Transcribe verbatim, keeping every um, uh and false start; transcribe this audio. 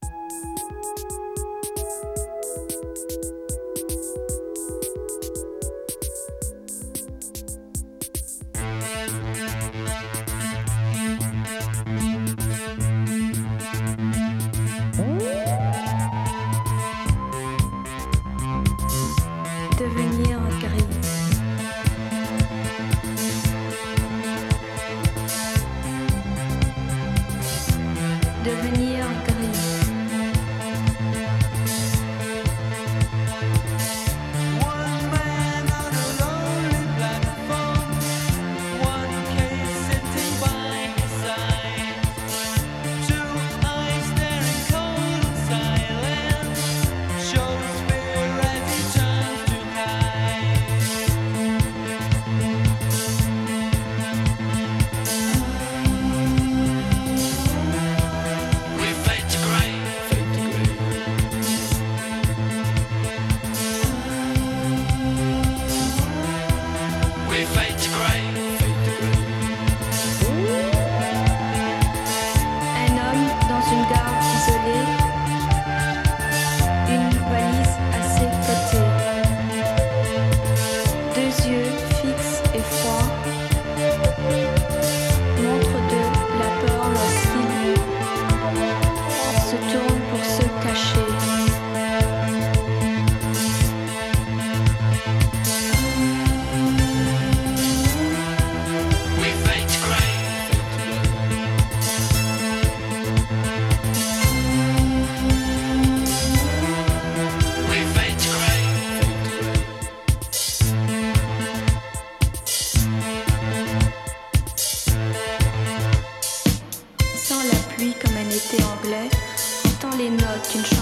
Devenir gris. Devenir gris. One man on a lonely platform, one case sitting by his side, two eyes staring cold and silent, shows fear as he turns to hide. We fade to grey. We fade to grey. Un homme dans une gare isolée, une valise à ses côtés, deux yeux fixes et froids, montre de la peur lorsqu'il se tourne pour se cacher. We fade to grey. We fade to grey. Sans la pluie comme un été anglais, entend les notes d'une